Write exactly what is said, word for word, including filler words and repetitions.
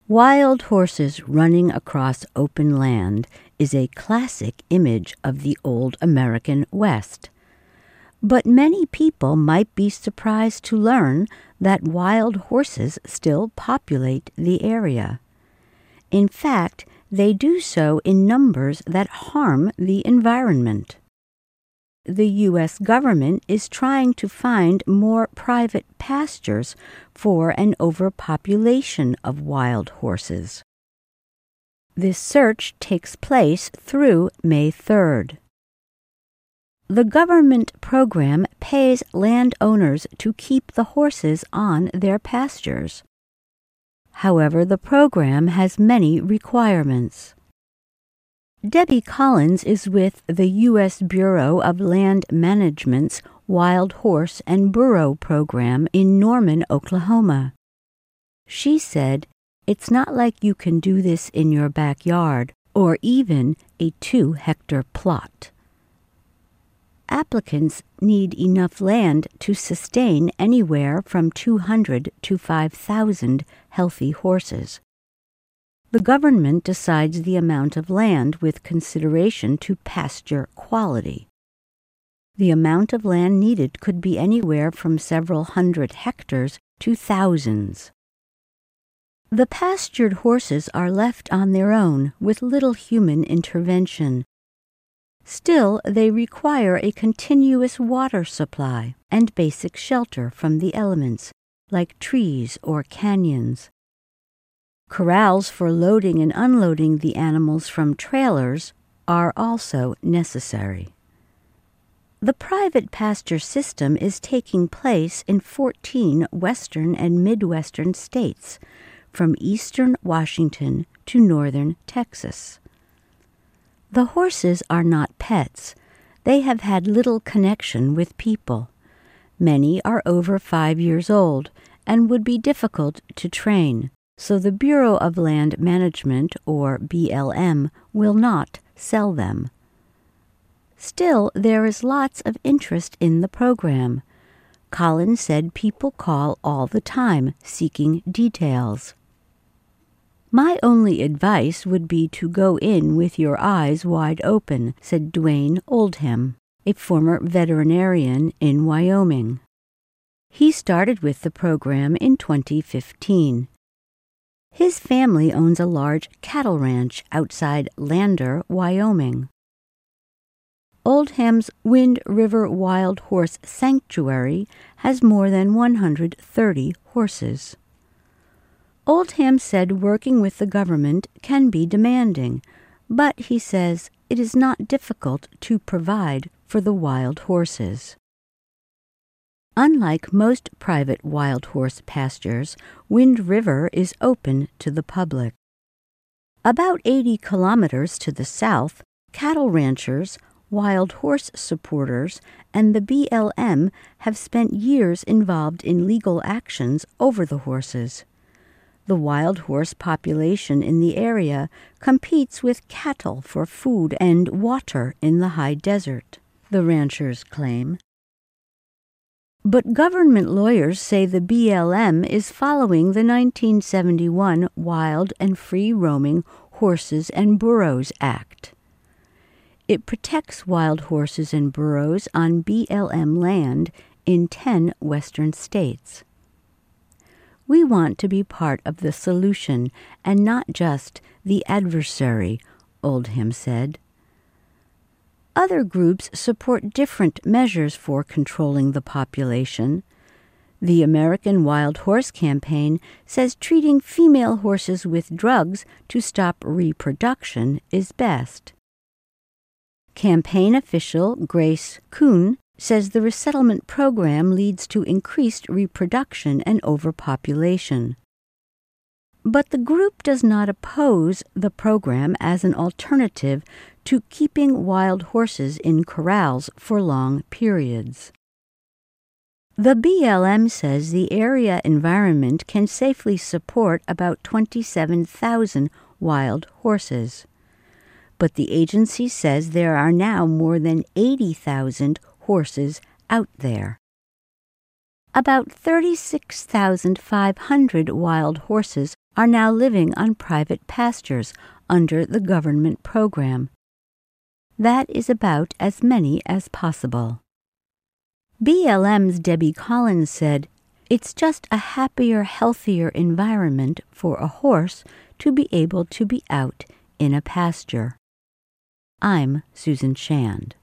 Wild horses running across open land is a classic image of the old American West. But many people might be surprised to learn that wild horses still populate the area. In fact, they do so in numbers that harm the environment. The U S government is trying to find more private pastures for an overpopulation of wild horses. This search takes place through May third. The government program pays landowners to keep the horses on their pastures. However, the program has many requirements. Debbie Collins is with the U S Bureau of Land Management's Wild Horse and Burro program in Norman, Oklahoma. She said, "It's not like you can do this in your backyard or even a two-hectare plot." Applicants need enough land to sustain anywhere from two hundred to five thousand healthy horses. The government decides the amount of land with consideration to pasture quality. The amount of land needed could be anywhere from several hundred hectares to thousands. The pastured horses are left on their own with little human intervention. Still, they require a continuous water supply and basic shelter from the elements, like trees or canyons. Corrals for loading and unloading the animals from trailers are also necessary. The private pasture system is taking place in fourteen western and midwestern states, from eastern Washington to northern Texas. The horses are not pets. They have had little connection with people. Many are over five years old and would be difficult to train, so the Bureau of Land Management, or B L M, will not sell them. Still, there is lots of interest in the program. Collins said people call all the time seeking details. "My only advice would be to go in with your eyes wide open," said Dwayne Oldham, a former veterinarian in Wyoming. He started with the program in twenty fifteen. His family owns a large cattle ranch outside Lander, Wyoming. Oldham's Wind River Wild Horse Sanctuary has more than one hundred thirty horses. Oldham said working with the government can be demanding, but he says it is not difficult to provide for the wild horses. Unlike most private wild horse pastures, Wind River is open to the public. About eighty kilometers to the south, cattle ranchers, wild horse supporters, and the B L M have spent years involved in legal actions over the horses. The wild horse population in the area competes with cattle for food and water in the high desert, the ranchers claim. But government lawyers say the B L M is following the nineteen seventy-one Wild and Free Roaming Horses and Burros Act. It protects wild horses and burros on B L M land in ten western states. "We want to be part of the solution and not just the adversary," Oldham said. Other groups support different measures for controlling the population. The American Wild Horse Campaign says treating female horses with drugs to stop reproduction is best. Campaign official Grace Kuhn says the resettlement program leads to increased reproduction and overpopulation. But the group does not oppose the program as an alternative to keeping wild horses in corrals for long periods. The B L M says the area environment can safely support about twenty-seven thousand wild horses. But the agency says there are now more than eighty thousand horses out there. About thirty-six thousand five hundred wild horses are now living on private pastures under the government program. That is about as many as possible. B L M's Debbie Collins said, "It's just a happier, healthier environment for a horse to be able to be out in a pasture." I'm Susan Shand.